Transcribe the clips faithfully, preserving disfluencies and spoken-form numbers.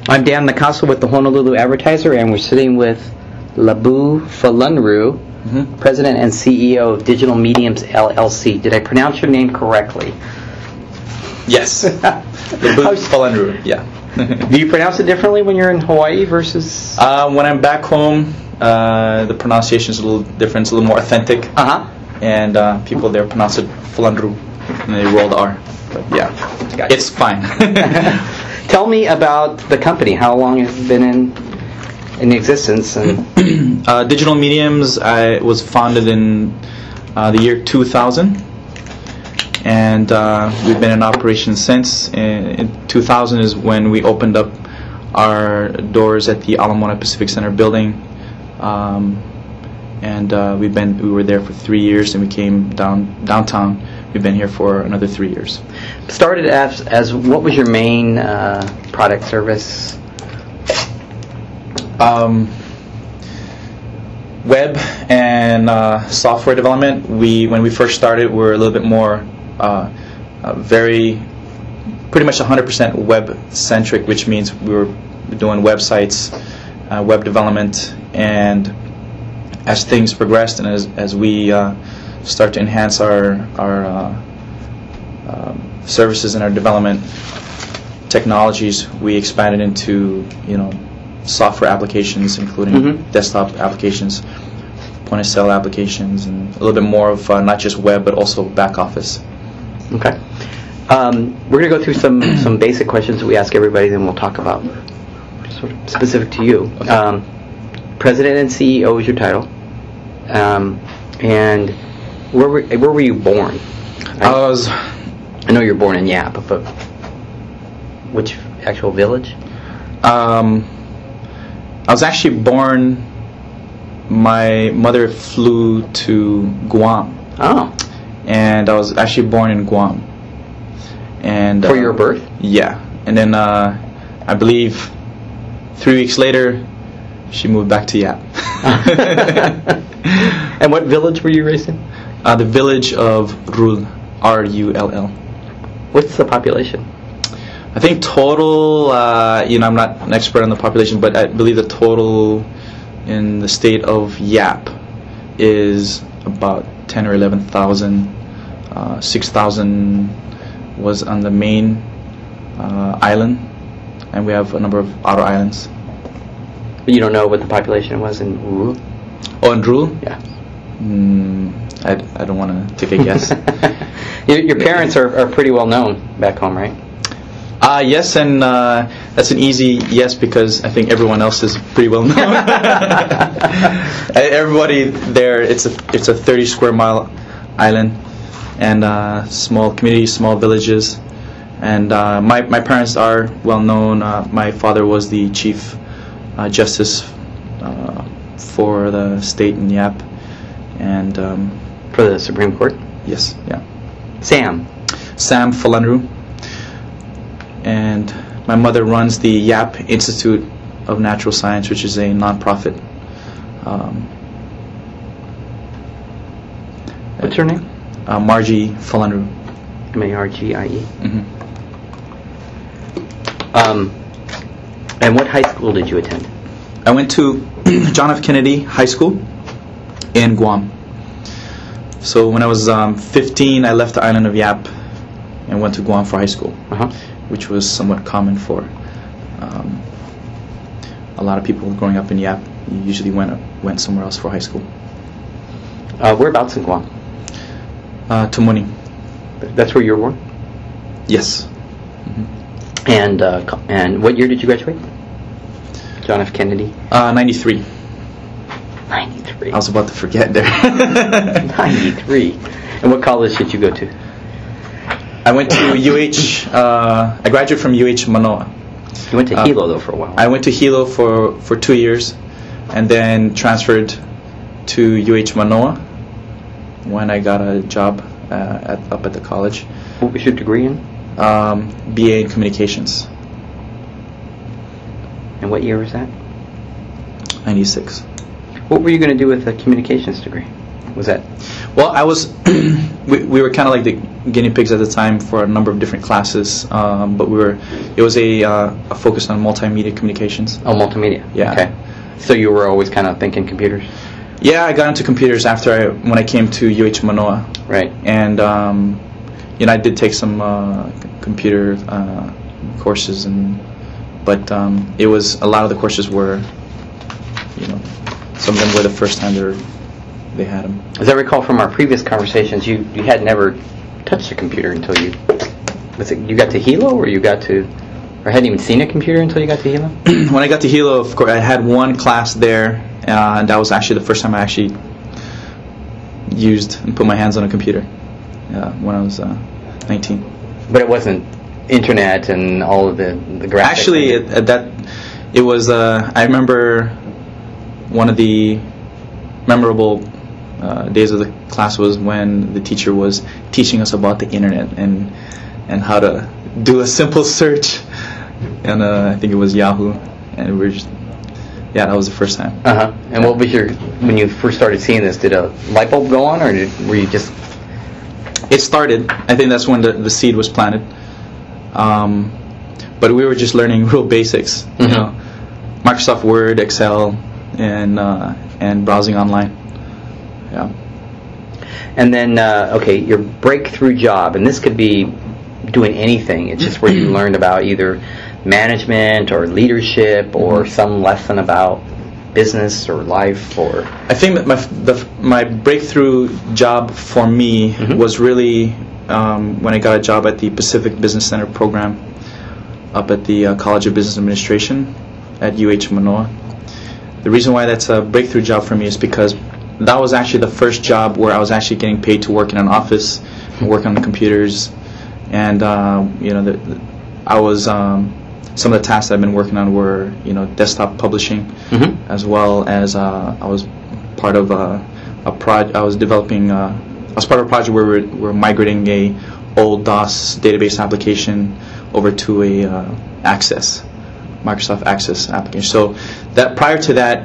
I'm Dan Nakaso with the Honolulu Advertiser, and we're sitting with Labu Falunru, mm-hmm. President and C E O of Digital Mediums L L C. Did I pronounce your name correctly? Yes. Labu Falunru, yeah. Do you pronounce it differently when you're in Hawaii versus... Uh, when I'm back home, uh, the pronunciation is a little different. It's a little more authentic. Uh-huh. And uh, people there pronounce it Falunru, and they roll the R. But yeah, gotcha. It's fine. Tell me about the company. How long has it been in in existence? And uh, Digital Mediums I was founded in uh, the year two thousand, and uh, we've been in operation since. In, in two thousand is when we opened up our doors at the Ala Moana Pacific Center building, um, and uh, we've been we were there for three years, and we came down downtown. We've been here for another three years. Started as, as what was your main uh, product service? Um, web and uh, software development. We when we first started, we were a little bit more uh, uh, very, pretty much one hundred percent web centric, which means we were doing websites, uh, web development, and as things progressed and as as we uh, start to enhance our our uh, um, services and our development technologies, we expanded into you know software applications, including mm-hmm. desktop applications, point of sale applications, and a little bit more of uh, not just web but also back office. Okay. Um, we're going to go through some some basic questions that we ask everybody, then we'll talk about sort of specific to you. Okay. Um, President and C E O is your title, um, and Where were, where were you born? I was. I know you're born in Yap, but which actual village? Um, I was actually born. My mother flew to Guam. Oh. And I was actually born in Guam. And for uh, your birth? Yeah, and then uh, I believe three weeks later, she moved back to Yap. And what village were you raised in? Uh, the village of Rull, R U L L. What's the population? I think total, uh, you know, I'm not an expert on the population, but I believe the total in the state of Yap is about ten or eleven thousand. Uh, six thousand was on the main uh, island, and we have a number of outer islands. But you don't know what the population was in Rull? Oh, in Rull? Yeah. Mm, I, I don't want to take a guess. your, your parents are, are pretty well known back home, right? Uh, yes, and uh, that's an easy yes because I think everyone else is pretty well known. Everybody there, it's a it's a thirty square mile island, and uh, small communities, small villages, and uh, my my parents are well known. Uh, my father was the chief uh, justice uh, for the state in Yap. And um, for the Supreme Court? Yes, yeah. Sam? Sam Falunru. And my mother runs the Yap Institute of Natural Science, which is a non-profit. Um, What's her name? Uh, Margie Falunru. M A R G I E. Mm-hmm. Um, and what high school did you attend? I went to John F. Kennedy High School in Guam. So when I was um, fifteen, I left the island of Yap and went to Guam for high school, uh-huh. which was somewhat common for um, a lot of people growing up in Yap. You usually went went somewhere else for high school. Uh, whereabouts in Guam? Uh, Tumuni. That's where you were born? Yes. Mm-hmm. And uh, and what year did you graduate? John F. Kennedy? Uh, ninety-three. ninety-three. I was about to forget there. ninety-three. And what college did you go to? I went to U H. Uh, I graduated from U H Manoa. You went to uh, Hilo though for a while. I went to Hilo for, for two years, and then transferred to U H Manoa when I got a job uh, at, up at the college. What was your degree in? Um, B A in Communications. And what year was that? ninety-six. What were you going to do with a communications degree? Was that? Well, I was. we, we were kind of like the guinea pigs at the time for a number of different classes, um, but we were it was a, uh, a focus on multimedia communications. Oh, multimedia. Yeah. Okay. So you were always kind of thinking computers? Yeah, I got into computers after I when I came to U H Manoa. Right. And um, you know, I did take some uh, c- computer uh, courses, and but um, it was a lot of the courses were, you know, some of them were the first time they were, they had them. As I recall from our previous conversations, you, you had never touched a computer until you was it you got to Hilo, or you got to, or hadn't even seen a computer until you got to Hilo? When I got to Hilo, of course, I had one class there, uh, and that was actually the first time I actually used and put my hands on a computer uh, when I was uh, nineteen. But it wasn't internet and all of the the graphics. Actually, and- it, uh, that it was. Uh, I remember one of the memorable uh, days of the class was when the teacher was teaching us about the internet and and how to do a simple search, and uh, I think it was Yahoo, and we were just yeah, that was the first time. Uh huh. And what was your when you first started seeing this? Did a light bulb go on, or did, were you just? It started. I think that's when the, the seed was planted. Um, but we were just learning real basics, you Mhm. know, Microsoft Word, Excel, and uh, and browsing online. Yeah. And then uh, okay, your breakthrough job, and this could be doing anything. It's just where you learned about either management or leadership or Mhm. some lesson about business or life or. I think that my the, my breakthrough job for me Mhm. was really um, when I got a job at the Pacific Business Center program up at the uh, College of Business Administration at U H Manoa. The reason why that's a breakthrough job for me is because that was actually the first job where I was actually getting paid to work in an office, work on the computers, and uh, you know, the, the, I was um, some of the tasks I've been working on were you know desktop publishing, Mhm. as well as uh, I was part of a, a project. I was developing. Uh, I was part of a project where we're, we're migrating a old DOS database application over to a uh, Access, Microsoft Access application. So that prior to that,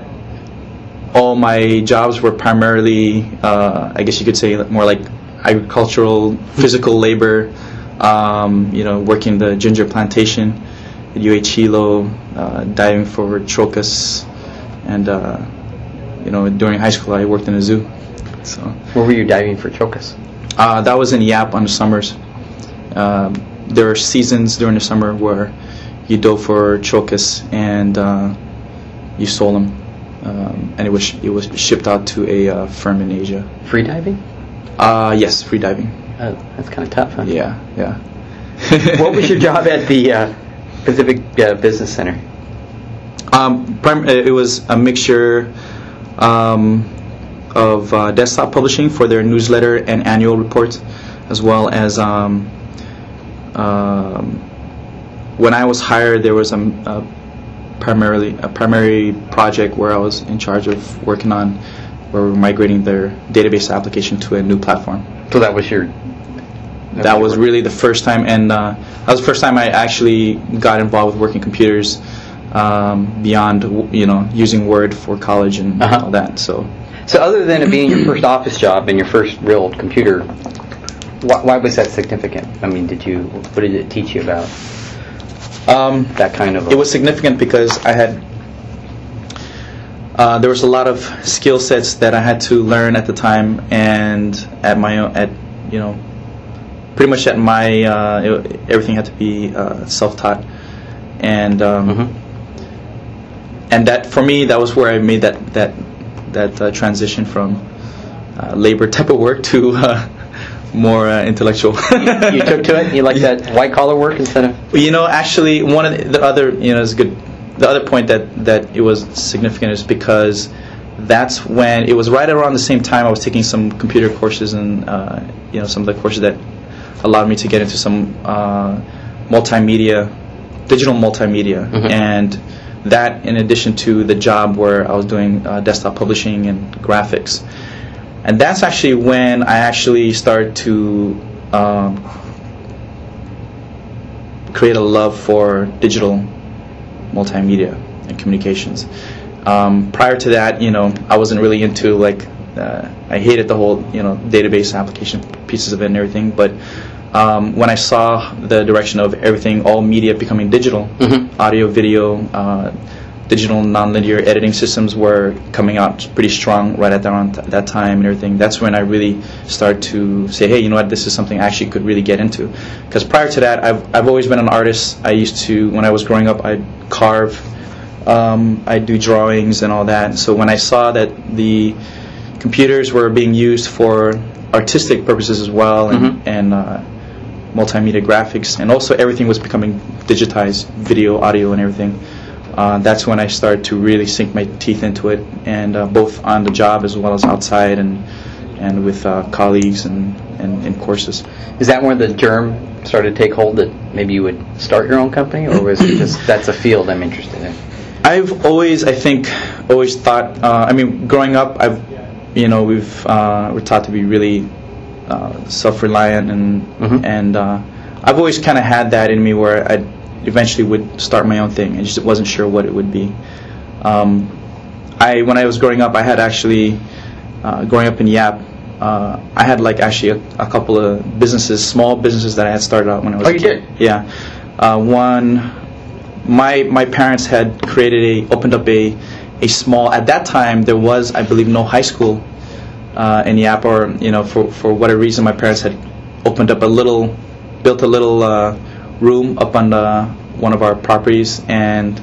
all my jobs were primarily, uh, I guess you could say, more like agricultural, physical labor. Um, you know, working the ginger plantation at U H Hilo, uh, diving for trochus, and uh, you know, during high school I worked in a zoo. So Where were you diving for trochus? uh, that was in Yap on the summers. Um, there are seasons during the summer where you dove for trochus and uh, you sold them, um, and it was it was shipped out to a uh, firm in Asia. Free diving? Uh, yes, free diving. Oh, that's kind of tough, huh? Yeah, yeah. What was your job at the uh, Pacific uh, Business Center? Um, prim- it was a mixture um, of uh, desktop publishing for their newsletter and annual reports, as well as um, um, when I was hired, there was a, a primarily a primary project where I was in charge of working on, where we were migrating their database application to a new platform. So that was your. That was really the first time, and uh, that was the first time I actually got involved with working computers um, beyond, w- you know, using Word for college and Uh-huh. all that. So, So other than it being your first office job and your first real computer, why, why was that significant? I mean, did you? What did it teach you about um, that kind of? A, it was significant because I had uh, there was a lot of skill sets that I had to learn at the time, and at my own, at you know, pretty much at my uh, it, everything had to be uh, self-taught, and um, Mhm. and that for me that was where I made that that that uh, transition from uh, labor type of work to uh, more uh, intellectual. you, you took to it. You like that white collar work instead of. You know, actually, one of the, the other, you know, is good. The other point that, that it was significant is because that's when it was right around the same time I was taking some computer courses and uh, you know, some of the courses that allowed me to get into some uh, multimedia, digital multimedia, Mhm. and that in addition to the job where I was doing uh, desktop publishing and graphics. And that's actually when I actually started to um, create a love for digital multimedia and communications. Um, prior to that, you know, I wasn't really into like, uh, I hated the whole, you know, database application pieces of it and everything. But um, when I saw the direction of everything, all media becoming digital, Mm-hmm. audio, video, uh, digital nonlinear editing systems were coming out pretty strong right at that, around th- that time and everything. That's when I really started to say, hey, you know what, this is something I actually could really get into. Because prior to that, I've, I've always been an artist. I used to, when I was growing up, I'd carve, um, I'd do drawings and all that. So when I saw that the computers were being used for artistic purposes as well, and, Mm-hmm. and uh, multimedia graphics, and also everything was becoming digitized, video, audio, and everything. Uh, that's when I started to really sink my teeth into it, and uh, both on the job as well as outside, and and with uh, colleagues and, and in courses. Is that where the germ started to take hold that maybe you would start your own company, or was it just that's a field I'm interested in? I've always, I think, always thought. Uh, I mean, growing up, I've, you know, we've uh, we're taught to be really uh, self-reliant, and Mhm. and uh, I've always kind of had that in me where I eventually would start my own thing. I just wasn't sure what it would be. Um, I when I was growing up, I had actually uh, growing up in Yap. Uh, I had like actually a, a couple of businesses, small businesses that I had started out when I was Oh, a you kid. did? Yeah. Uh, one, my my parents had created a opened up a a small. At that time, there was, I believe, no high school uh, in Yap, or you know, for for whatever reason, my parents had opened up a little, built a little uh, room up on the, one of our properties, and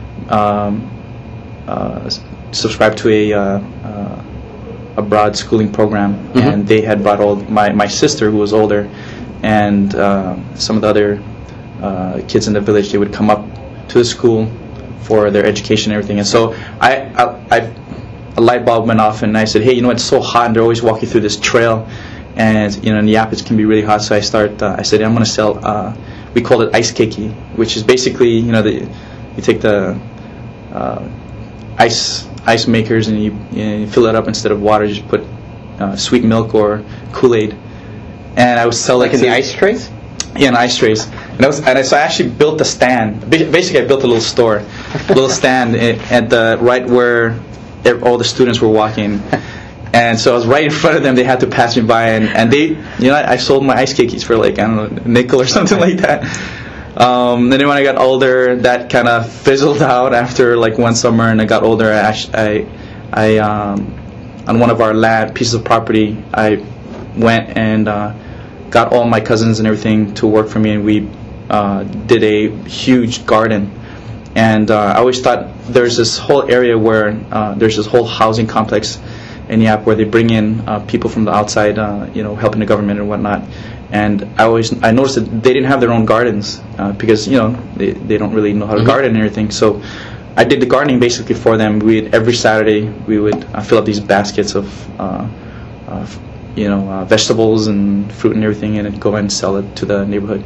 um, uh, s- subscribed to a uh, uh, a broad schooling program. Mm-hmm. And they had brought all my my sister, who was older, and uh, some of the other uh, kids in the village. They would come up to the school for their education and everything. And so I, I, I a light bulb went off, and I said, hey, you know, it's so hot, and they're always walking through this trail, and you know, in Yap it can be really hot. So I start. Uh, I said, I'm going to sell. Uh, we called it ice cakey, which is basically, you know, the, you take the uh, ice ice makers, and you, you, know, you fill it up. Instead of water, you just put uh, sweet milk or Kool-Aid, and I would sell Like it in to the ice trays? Yeah, in ice trays. And I was, and I, so I actually built a stand. Ba- Basically, I built a little store, a little stand i- at the right where ev- all the students were walking. And so I was right in front of them. They had to pass me by, and, and they, you know, I, I sold my ice cakeys for like, I don't know, a nickel or something like that. Um, and then when I got older, that kind of fizzled out after like one summer, and I got older. I actually, I, I um, on one of our land pieces of property, I went and uh, got all my cousins and everything to work for me, and we uh, did a huge garden. And uh, I always thought there's this whole area where uh, there's this whole housing complex in Yap where they bring in uh, people from the outside, uh, you know, helping the government and whatnot. And I always I noticed that they didn't have their own gardens uh, because you know they they don't really know how to Mm-hmm. garden and everything. So I did the gardening basically for them. We every Saturday we would uh, fill up these baskets of uh, uh, you know uh, vegetables and fruit and everything, and then go and sell it to the neighborhood.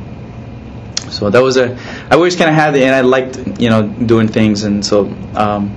So that was a I always kind of had the, and I liked you know doing things, and so um,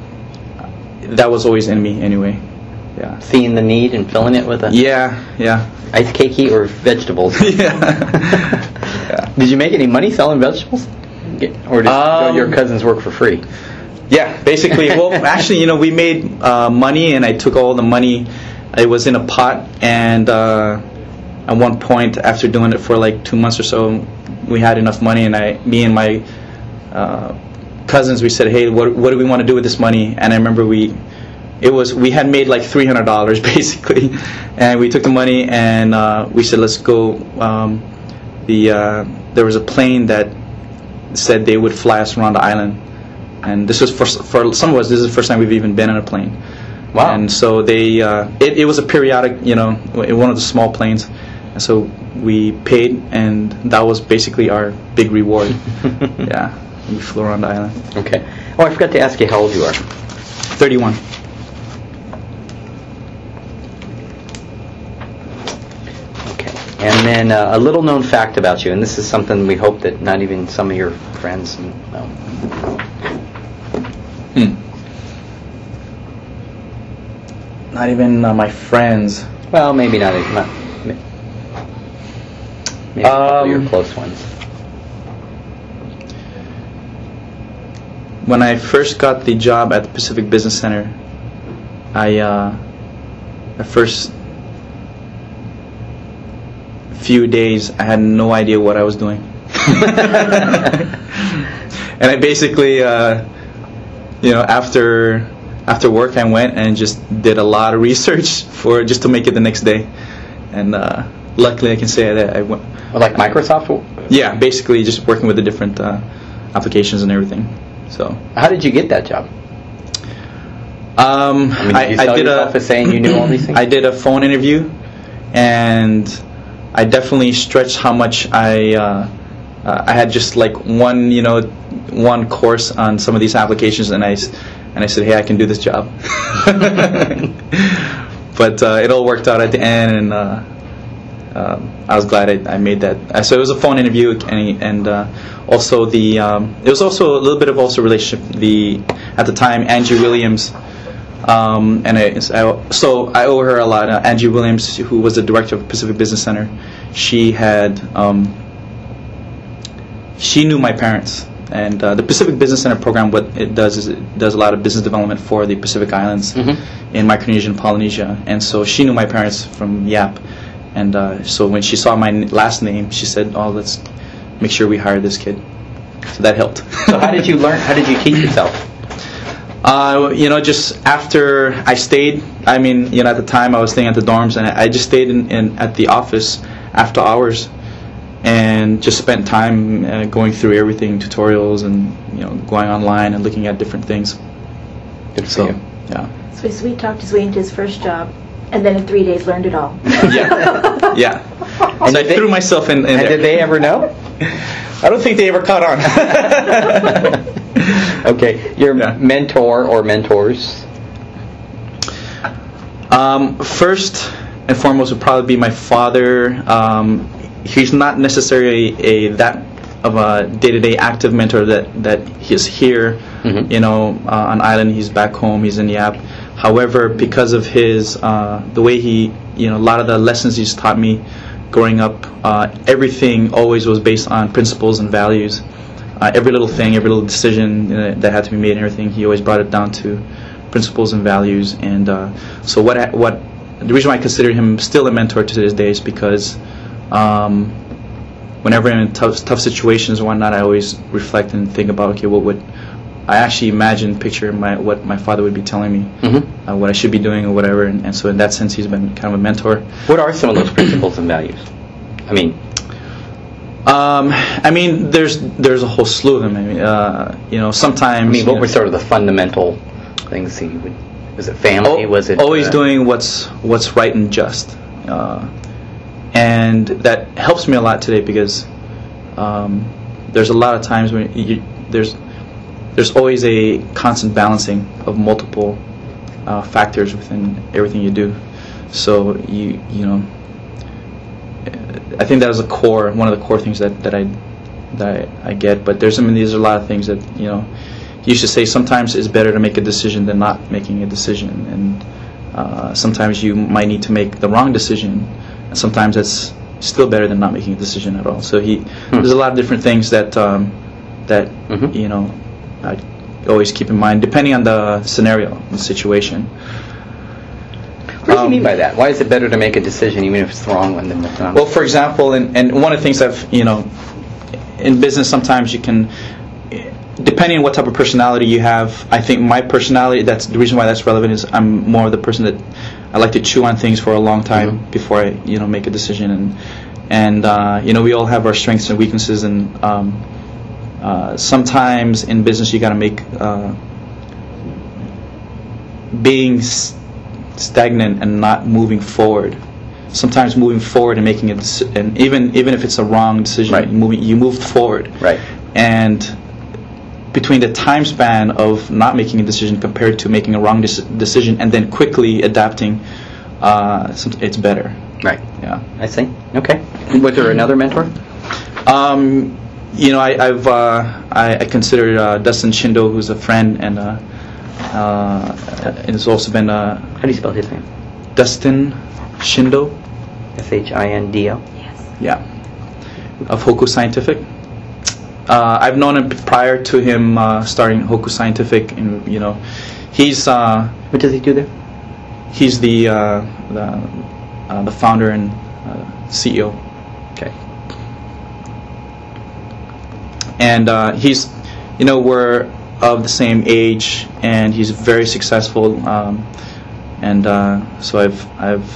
that was always in me anyway. Yeah. Seeing the need and filling it with a Yeah. Yeah. ice cakey or vegetables? yeah. yeah. Did you make any money selling vegetables? Get- Or did Um, your cousins work for free? Yeah, basically. Well, actually, you know, we made uh, money, and I took all the money. It was in a pot, and uh, at one point, after doing it for like two months or so, we had enough money, and I, me and my uh, cousins, we said, "Hey, what what do we want to do with this money?" And I remember we, it was we had made like three hundred dollars basically, and we took the money and uh, we said, "Let's go." Um, the uh, there was a plane that said they would fly us around the island. And this was for for some of us. This is the first time we've even been on a plane. Wow. And so they, uh, it, it was a periodic, you know, one of the small planes. And so we paid, and that was basically our big reward. Yeah, we flew around the island. Okay. Oh, I forgot to ask you how old you are. thirty-one. Okay. And then uh, a little known fact about you, and this is something we hope that not even some of your friends know. Hmm. Not even uh, my friends. Well, maybe not. not maybe a couple of your Um, close ones. When I first got the job at the Pacific Business Center, I uh, at first few days, I had no idea what I was doing. And I basically, uh, you know, after after work, I went and just did a lot of research for just to make it the next day. And uh, luckily, I can say that I went. Well, like Microsoft? Yeah, basically just working with the different uh, applications and everything. So. How did you get that job? Um, I, mean, did I, you I sell did yourself a. as saying you knew all these things? I did a phone interview, and I definitely stretched how much I. Uh, uh, I had just like one, you know, one course on some of these applications, and I, and I said, hey, I can do this job. But uh, it all worked out at the end, and uh, uh, I was glad I, I made that. Uh, so it was a phone interview, and, and uh, also the um, it was also a little bit of also relationship. The at the time Angie Williams, um, and I, so I owe her a lot. Uh, Angie Williams, who was the director of Pacific Business Center, she had um, she knew my parents. And uh, the Pacific Business Center program, what it does is it does a lot of business development for the Pacific Islands, mm-hmm. in Micronesia and Polynesia. And so she knew my parents from Yap. And uh, so when she saw my n- last name, she said, "Oh, let's make sure we hire this kid." So that helped. So how did you learn? How did you teach yourself? Uh, you know, just after I stayed. I mean, you know, at the time I was staying at the dorms, and I, I just stayed in, in at the office after hours. And just spent time uh, going through everything, tutorials, and you know, going online and looking at different things. Good for so, you. Yeah. So he talked his way into his first job, and then in three days learned it all. Yeah, yeah. And so I they, threw myself in, in and there. did they ever know? I don't think they ever caught on. Okay, your Yeah. mentor or mentors? Um, first and foremost would probably be my father. Um, he's not necessarily a that of a day-to-day active mentor that that he's here, mm-hmm. you know, uh, on island. He's back home. He's in Yap. However, because of his uh, the way he, you know, a lot of the lessons he's taught me growing up, uh, everything always was based on principles and values. Uh, every little thing, every little decision uh, that had to be made, and everything, he always brought it down to principles and values. And uh, so, what I, what the reason why I consider him still a mentor to this day is because. Um, whenever I'm in tough, tough situations and whatnot, I always reflect and think about, okay, what would I actually imagine, picture my what my father would be telling me, mm-hmm. uh, what I should be doing or whatever. And, and so in that sense, he's been kind of a mentor. What are some of those principles and values? I mean, um, I mean, there's there's a whole slew of them. I mean, uh, you know, sometimes. I mean, what you know, were sort of the fundamental things he would? Was it family? Oh, was it always uh, doing what's what's right and just? Uh, And that helps me a lot today because um, there's a lot of times when you, there's there's always a constant balancing of multiple uh, factors within everything you do. So you you know, I think that is a core one of the core things that, that I that I, I get. But there's I mean there's a lot of things that you know. You used to say sometimes it's better to make a decision than not making a decision, and uh, sometimes you might need to make the wrong decision. Sometimes it's still better than not making a decision at all. So he, hmm. there's a lot of different things that um, that mm-hmm. you know I always keep in mind, depending on the scenario, the situation. What do um, you mean by that? Why is it better to make a decision even if it's the wrong one than the wrong? Well, for example, and and one of the things I've you know, in business sometimes you can. Depending on what type of personality you have, I think my personality, that's the reason why that's relevant, is I'm more of the person that I like to chew on things for a long time mm-hmm. before I, you know, make a decision. And, and uh, you know, we all have our strengths and weaknesses, and um, uh, sometimes in business you got to make, uh, being st- stagnant and not moving forward. Sometimes moving forward and making a decision, and even, even if it's a wrong decision, right. you, moving, you moved forward. Right. And between the time span of not making a decision compared to making a wrong de- decision and then quickly adapting, uh, it's better. Right. Yeah. I see. Okay. Was there another mentor? Um, you know, I, I've uh, I, I consider uh, Dustin Shindo, who's a friend, and uh, uh, it's also been. Uh, How do you spell his name? Dustin Shindo. S H I N D O. Yes. Yeah. Of Hoku Scientific. Uh, I've known him prior to him uh, starting Hoku Scientific, and you know, he's. Uh, what does he do there? He's the uh, the, uh, the founder and uh, C E O. Okay. And uh, he's, you know, we're of the same age, and he's very successful. Um, and uh, so I've, I've,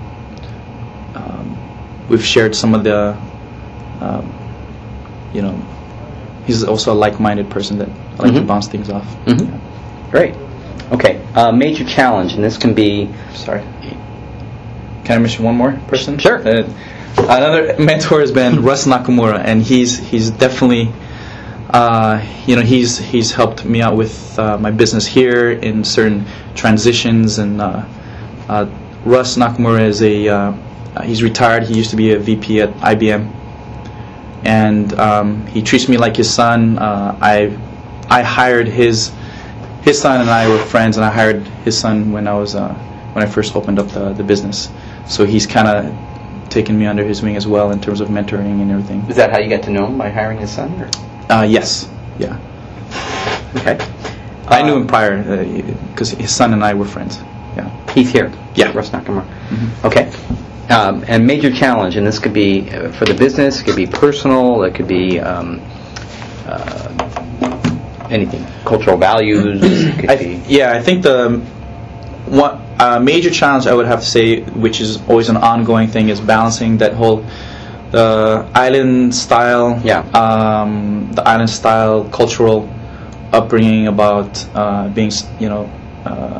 um, we've shared some of the, um, you know, he's also a like-minded person that I like Mm-hmm. to bounce things off. Mm-hmm. Great. Okay. Uh, major challenge, and this can be. Sorry. Can I mention one more person? Sure. Uh, another mentor has been Russ Nakamura, and he's he's definitely, uh, you know, he's he's helped me out with uh, my business here in certain transitions. And uh, uh, Russ Nakamura is a uh, he's retired. He used to be a V P at I B M, and um, he treats me like his son. Uh, I I hired his his son, and I were friends, and I hired his son when I was uh, when I first opened up the the business. So he's kind of taken me under his wing as well in terms of mentoring and everything. Is that how you got to know him, by hiring his son? Or? Uh, yes, yeah. Okay. I knew Um, him prior because his son and I were friends. Yeah. He's here. Yeah. Russ Nakamura. Mm-hmm. Okay. Um, and major challenge, and this could be uh, for the business, it could be personal, it could be um, uh, anything, cultural values. It could I, be. yeah, I think the one uh, major challenge I would have to say, which is always an ongoing thing, is balancing that whole the island style, Yeah. um, the island style cultural upbringing about uh, being, s- you know, uh,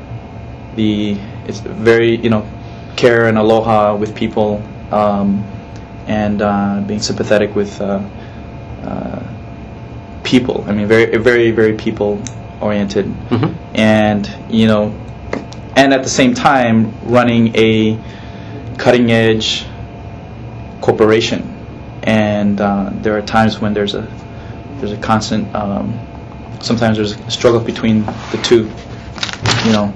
the it's very, you know, care and aloha with people, um, and uh, being sympathetic with uh, uh, people. I mean, very, very, very people oriented, Mhm. and you know, and at the same time running a cutting edge corporation. And uh, there are times when there's a there's a constant. Um, sometimes there's a struggle between the two. You know.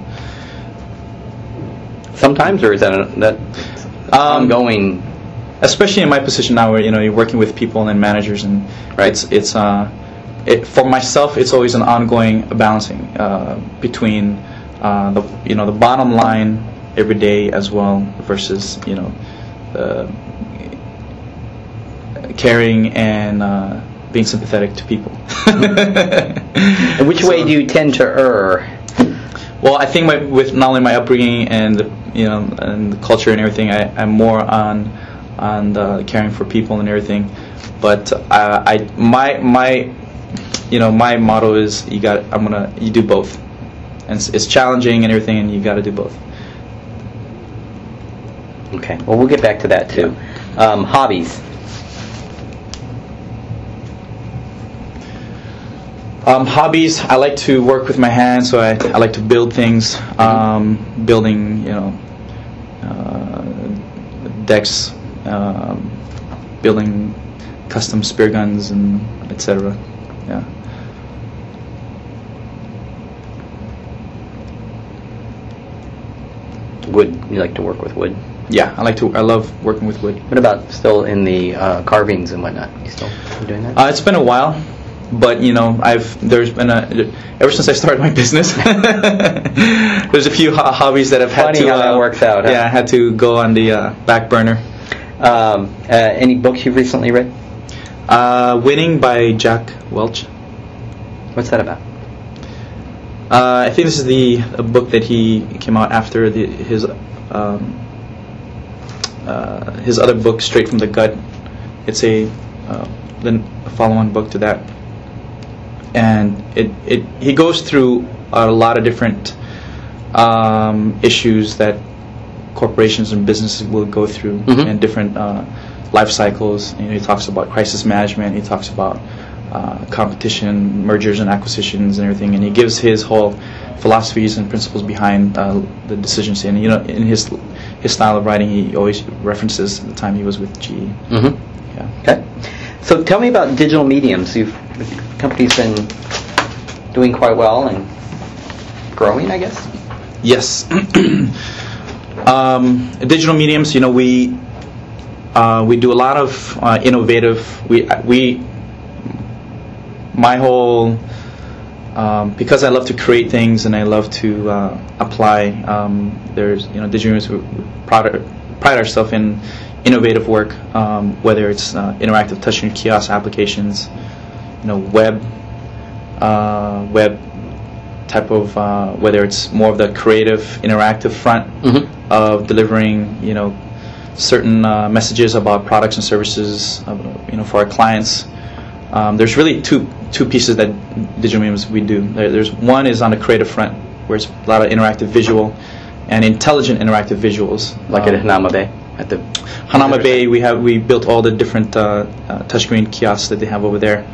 Sometimes, or is that a, that Um, ongoing? Especially in my position now, where you know you're working with people and managers, and Right. it's it's uh, it, for myself, it's always an ongoing balancing uh, between uh, the you know the bottom line every day as well versus you know uh, caring and uh, being sympathetic to people. And which way do you tend to err? Well, I think my, with not only my upbringing and the, you know and the culture and everything, I, I'm more on on the caring for people and everything. But uh, I my my you know my motto is you got I'm gonna you do both, and it's, it's challenging and everything, and you got to do both. Okay. Well, we'll get back to that too. Um, hobbies. Um, hobbies. I like to work with my hands, so I, I like to build things. Um, building, you know, uh, decks, um, building custom spear guns, and et cetera. Yeah. Wood. You like to work with wood. Yeah, I like to. I love working with wood. What about still in the uh, carvings and whatnot? You still doing that? Uh, it's been a while, but you know, I've there's been a ever since I started my business. There's a few ho- hobbies that I've had Funny to. how that works out, huh? Yeah, I had to go on the uh, back burner. Um, uh, any books you've recently read? Uh, Winning by Jack Welch. What's that about? Uh, I think this is the a book that he came out after the, his um, uh, his other book, Straight from the Gut. It's a uh, then a follow-on book to that, and it it he goes through a lot of different um, issues that corporations and businesses will go through, Mhm. and different uh, life cycles. You know, he talks about crisis management. He talks about uh, competition, mergers and acquisitions, and everything. And he gives his whole philosophies and principles behind uh, the decisions. And you know, in his his style of writing, he always references the time he was with G E. Mm-hmm. Yeah. Okay. So tell me about digital mediums. You've the company's been doing quite well and growing, I guess. Yes. um, digital mediums. You know, we uh, we do a lot of uh, innovative. We we my whole um, because I love to create things and I love to uh, apply. Um, there's you know digital mediums. We pride, pride ourselves in innovative work, um, whether it's uh, interactive touchscreen kiosk applications, you know, web, uh, web type of, uh, whether it's more of the creative, interactive front Mm-hmm. of delivering, you know, certain uh, messages about products and services, uh, you know, for our clients. Um, there's really two two pieces that digital mediums we do. There, there's one is on the creative front, where it's a lot of interactive visual and intelligent interactive visuals, Like um, at Hanama Bay? At the Hanama Bay, we have we built all the different uh, uh, touchscreen kiosks that they have over there,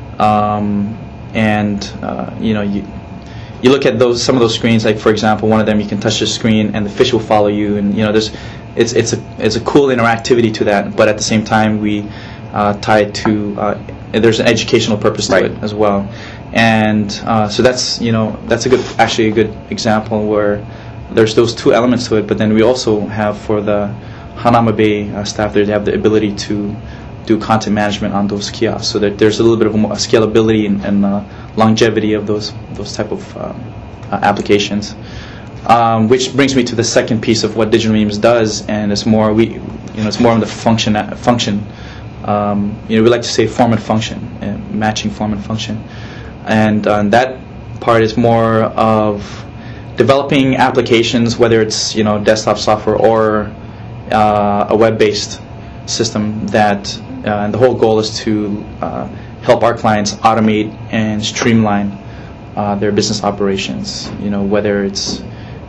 um, and uh, you know you you look at those some of those screens. Like for example, one of them you can touch the screen and the fish will follow you, and you know there's it's it's a it's a cool interactivity to that. But at the same time, we uh, tie it to uh, there's an educational purpose to Right. it as well, and uh, so that's you know that's a good actually a good example where there's those two elements to it. But then we also have for the Hanama Bay uh, staff there, they have the ability to do content management on those kiosks, so that there's a little bit of a more scalability and, and uh, longevity of those those type of um, uh, applications. Um, which brings me to the second piece of what digital mediums does, and it's more we, you know, it's more on the function function. Um, you know, we like to say form and function, uh, matching form and function, and uh, that part is more of developing applications, whether it's you know desktop software or uh, a web-based system. That uh, and the whole goal is to uh, help our clients automate and streamline uh, their business operations. You know, whether it's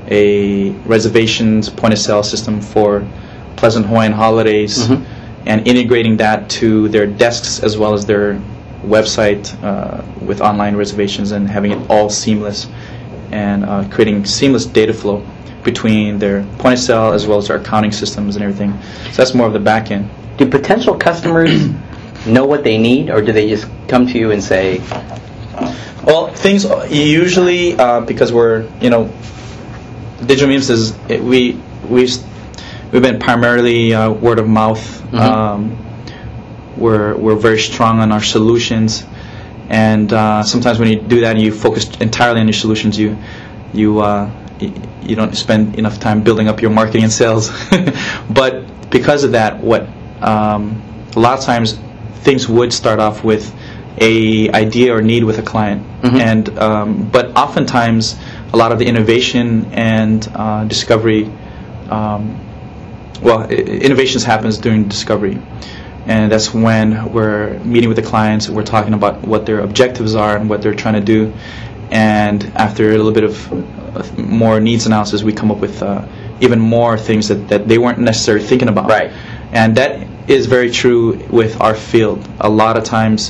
a reservations point of sale system for Pleasant Hawaiian Holidays, Mhm. and integrating that to their desks as well as their website uh, with online reservations, and having it all seamless, and uh, creating seamless data flow between their point of sale as well as their accounting systems and everything. So that's more of the back end. Do potential customers know what they need, or do they just come to you and say, Well, things usually uh, because we're you know digital mediums is it, we we we've been primarily uh, word of mouth. Mhm. Um, we're we're very strong on our solutions, and uh, sometimes when you do that and you focus entirely on your solutions, you you uh, y- you don't spend enough time building up your marketing and sales. But because of that, what um, a lot of times things would start off with a idea or need with a client, Mhm. and um, but oftentimes a lot of the innovation and uh, discovery, um, well, I- innovations happens during discovery, and that's when we're meeting with the clients. We're talking about what their objectives are and what they're trying to do, and after a little bit of uh, more needs analysis, we come up with uh, even more things that, that they weren't necessarily thinking about. Right. And that is very true with our field. A lot of times,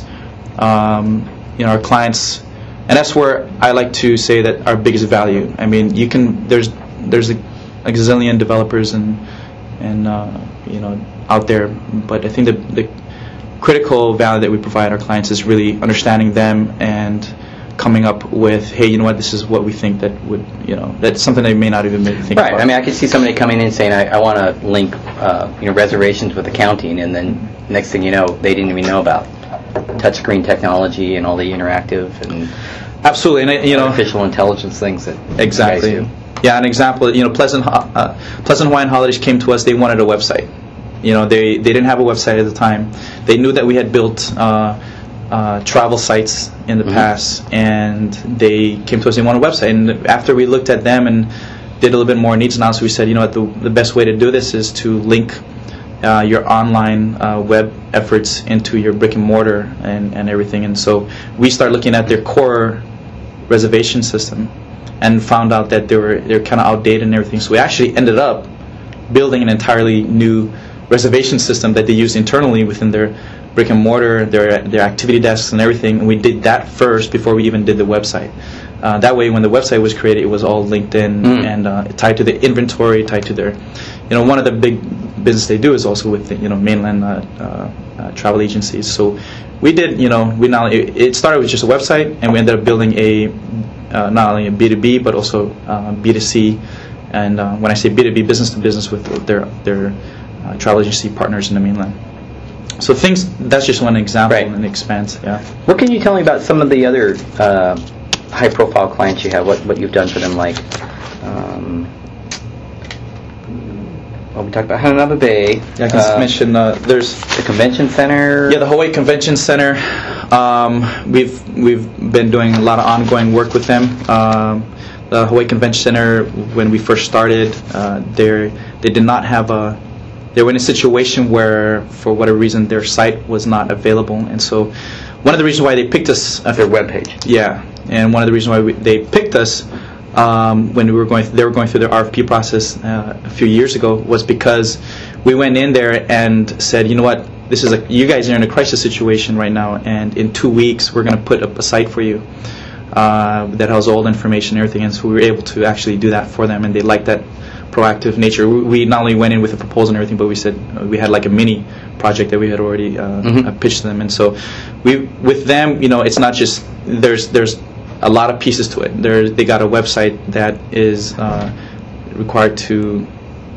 um, you know, our clients, and that's where I like to say that our biggest value. I mean, you can there's there's a, a gazillion developers and and uh, you know out there, but I think the the critical value that we provide our clients is really understanding them and coming up with, hey, you know what, this is what we think that would, you know, that's something they may not even think right? about. I mean, I could see somebody coming in saying, I, I want to link, uh, you know, reservations with accounting, and then next thing you know, they didn't even know about touchscreen technology and all the interactive and Absolutely, and I- you know, artificial intelligence things that exactly. you guys do. Yeah, an example, you know, Pleasant Ho- uh, Pleasant Hawaiian Holidays came to us. They wanted a website. You know, they they didn't have a website at the time. They knew that we had built uh, uh, travel sites in the Mhm. past, and they came to us. They wanted a website, and after we looked at them and did a little bit more needs analysis, we said, you know what, the the best way to do this is to link uh, your online uh, web efforts into your brick and mortar and, and everything. And so we started looking at their core reservation system and found out that they were they're kind of outdated and everything. So we actually ended up building an entirely new reservation system that they use internally within their brick and mortar, their their activity desks and everything. And we did that first before we even did the website. Uh, that way, when the website was created, it was all linked in Mm. and uh, tied to the inventory, tied to their, you know, one of the big business they do is also with the, you know, mainland uh, uh, uh, travel agencies. So we did, you know, we now it, it started with just a website, and we ended up building a uh, not only a B two B but also uh, B two C. And uh, when I say B two B, business to business with their their uh, travel agency partners in the mainland. So things, that's just one example, Right. and it expands. Yeah. What can you tell me about some of the other uh, high-profile clients you have? What what you've done for them, like um, Well, we talked about Hanauma Bay. Yeah, I can uh, mention uh, there's the convention center. yeah the Hawaii Convention Center. Um, we've we've been doing a lot of ongoing work with them. Um, the Hawaii Convention Center, when we first started, uh, they they did not have a. They were in a situation where, for whatever reason, their site was not available, and so one of the reasons why they picked us. Their webpage. Yeah, and one of the reasons why we, they picked us um, when we were going, they were going through their R F P process uh, a few years ago, was because we went in there and said, you know what, this is a, you guys are in a crisis situation right now, and in two weeks we're going to put up a site for you uh, that has all the information and everything, and so we were able to actually do that for them, and they liked that proactive nature. We, we not only went in with a proposal and everything, but we said uh, we had like a mini project that we had already uh, Mhm. uh, pitched to them, and so we with them, you know, it's not just there's there's a lot of pieces to it. There they got a website that is uh, required to.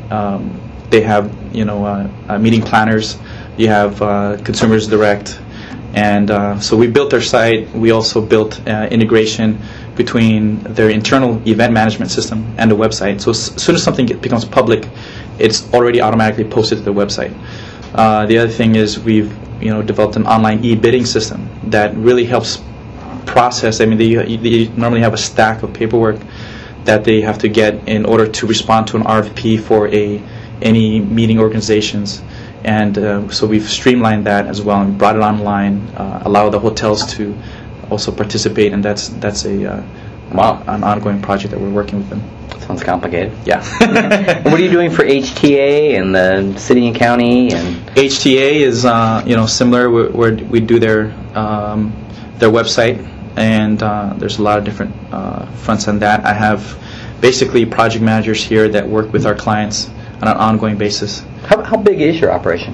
Um, they have you know uh, uh, meeting planners. You have uh, Consumers Direct, and uh, so we built their site. We also built uh, integration between their internal event management system and the website. So as soon as something get, becomes public, it's already automatically posted to the website. Uh, the other thing is we've you know developed an online e-bidding system that really helps process. I mean, they, they normally have a stack of paperwork that they have to get in order to respond to an R F P for a any meeting organizations. And uh, so we've streamlined that as well and brought it online, uh, allow the hotels to also participate, and that's that's a uh, Wow. an ongoing project that we're working with them. Sounds complicated. Yeah. And what are you doing for H T A and the city and county and? H T A is uh, you know similar where, where we do their um, their website, and uh, there's a lot of different uh, fronts on that. I have basically project managers here that work with our clients on an ongoing basis. How, how big is your operation?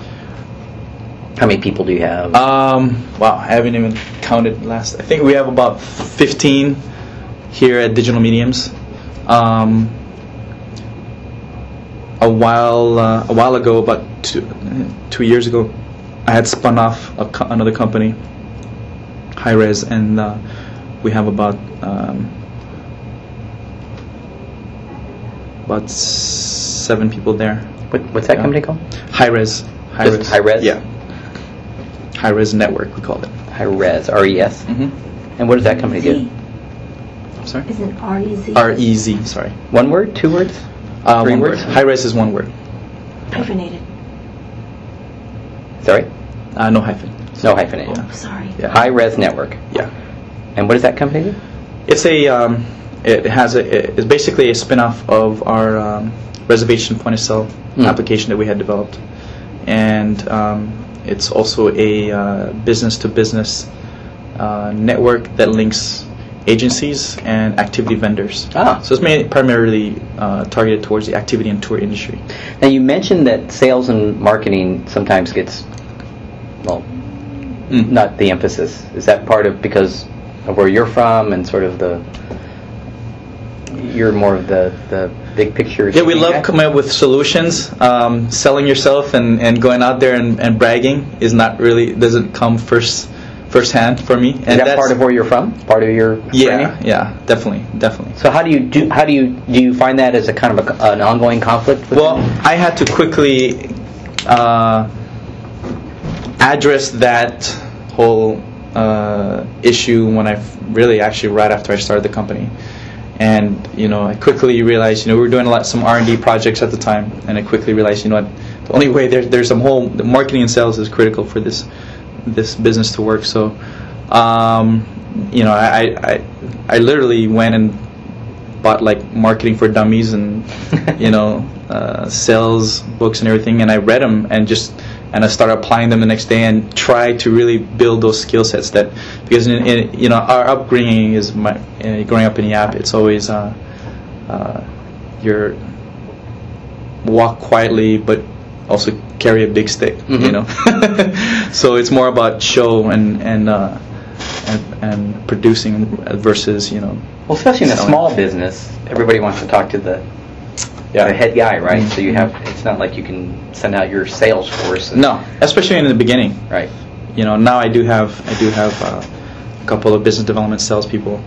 How many people do you have? Um, wow, I haven't even counted last. I think we have about fifteen here at Digital Mediums. Um, a while uh, a while ago, about two two years ago, I had spun off a co- another company, High Res, and uh, we have about um, about seven people there. What, what's that Yeah. company called? High Res. High Just Res. High Res? Yeah. High Res Network, we call it. High Res, R E S. Mm-hmm. And what does that company do? Z. Sorry. Isn't R E Z? R E Z. Sorry. One word? Two words? Uh, Three one words? word. High Res is one word. Hyphenated. Sorry? Uh, no hyphen. No hyphenated. Yeah. Oh, sorry. Yeah. High Res Network. Yeah. And what does that company do? It's a. Um, it has a. It's basically a spin-off of our um, reservation point of sale Mm. application that we had developed, and um, it's also a uh, business-to-business uh, network that links agencies and activity vendors. Ah. So it's mainly primarily uh, targeted towards the activity and tour industry. Now you mentioned that sales and marketing sometimes gets, well, Mm. not the emphasis. Is that part of because of where you're from and sort of the, you're more of the, the big picture? Yeah, we love guy? coming up with solutions. Um, selling yourself and, and going out there and, and bragging is not really, doesn't come first firsthand for me. Is And that that's, part of where you're from? Part of your Yeah, training? yeah, definitely, definitely. So how do you do? How do you do? You find that as a kind of a, an ongoing conflict? With Well, I had to quickly uh, address that whole uh, issue when I f- really actually right after I started the company, and you know I quickly realized you know we were doing a lot some R and D projects at the time, and I quickly realized you know what the only way there, there's some whole the marketing and sales is critical for this this business to work. So um, you know I, I I literally went and bought like marketing for dummies and you know uh, sales books and everything, and I read them and just and I started applying them the next day and tried to really build those skill sets that because in, in, you know our upbringing is my uh, growing up in Yap, it's always uh, uh, you're walk quietly but also carry a big stick, Mhm. you know. So it's more about show and and uh, and, and producing versus you know. Well, especially in a selling. small business, everybody wants to talk to the Yeah. the head guy, right? Mhm. So you have it's not like you can send out your sales force. And, No, especially in the beginning. Right. You know, now I do have I do have uh, a couple of business development salespeople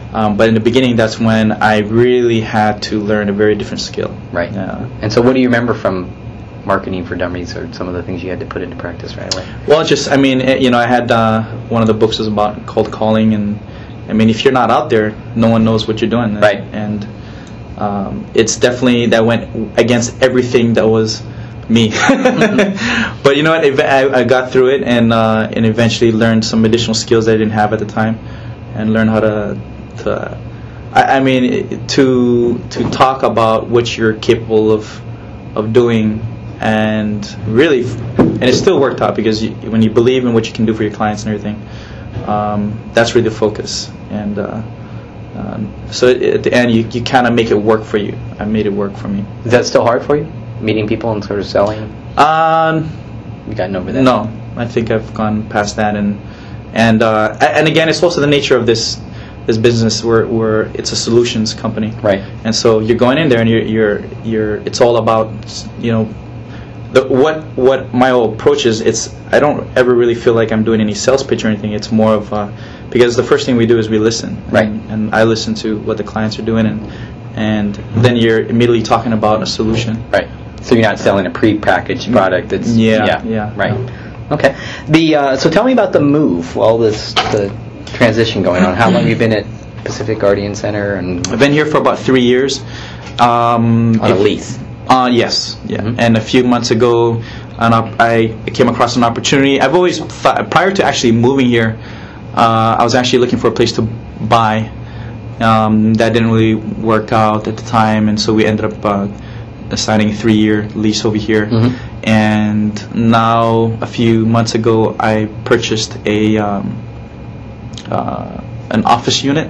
Um, but in the beginning, that's when I really had to learn a very different skill. Right. Yeah. And so what do you remember from Marketing for Dummies, or some of the things you had to put into practice right away? Well, just, I mean, it, you know, I had uh, one of the books was about cold calling, and I mean, if you're not out there, no one knows what you're doing. Right. And um, it's definitely, that went against everything that was me. But you know what, I, I got through it, and uh, and eventually learned some additional skills that I didn't have at the time, and learned how to, to I, I mean, to to talk about what you're capable of of doing, and really, and it still worked out, because you, when you believe in what you can do for your clients and everything, um, that's really the focus. And uh, um, so at the end, you, you kind of make it work for you. I made it work for me. Is that still hard for you, meeting people and sort of selling? Um, You gotten over that? no, I think I've gone past that, and and uh, a- and again, it's also the nature of this this business, where where it's a solutions company, Right. and so you're going in there, and you're you're you're it's all about, you know, the what what my whole approach is. It's I don't ever really feel like I'm doing any sales pitch or anything. It's more of uh, because the first thing we do is we listen, Right. and, and I listen to what the clients are doing, and and then you're immediately talking about a solution. Right. So you're not selling a pre-packaged product. That's Yeah, yeah. Right. Okay. The uh, so tell me about the move. All this the transition going on. How long have you been at Pacific Guardian Center? And I've been here for about three years. Um, on a if- lease. Uh, yes, yeah. Mhm. And a few months ago, an op- I came across an opportunity. I've always, th- prior to actually moving here, uh, I was actually looking for a place to buy. Um, that didn't really work out at the time, and so we ended up uh, signing a three-year lease over here. Mhm. And now, a few months ago, I purchased a um, uh, an office unit.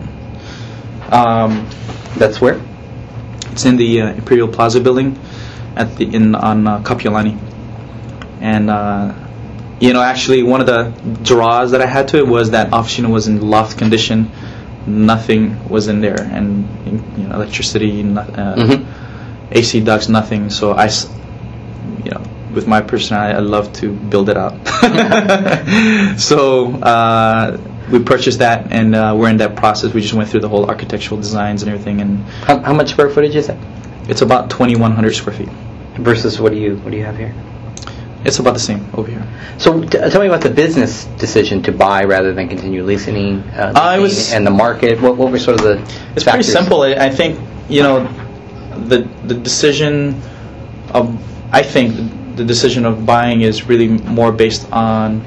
Um, That's where? It's in the uh, Imperial Plaza building at the in on uh, Kapiolani, and uh, you know, actually one of the draws that I had to it was that office unit was in loft condition. Nothing was in there, and you know, electricity, no- uh, Mhm. A C ducts, nothing. So I, s- you know, with my personality, I love to build it out. So uh, we purchased that, and uh, we're in that process. We just went through the whole architectural designs and everything, and How, how much square footage is it? it's about twenty-one hundred square feet. Versus what do you what do you have here? It's about the same over here. So t- tell me about the business decision to buy rather than continue leasing, uh, Uh, it was- and the market. What, what were sort of the It's factors? pretty simple. I I think, you know, the the decision of I think the decision of buying is really more based on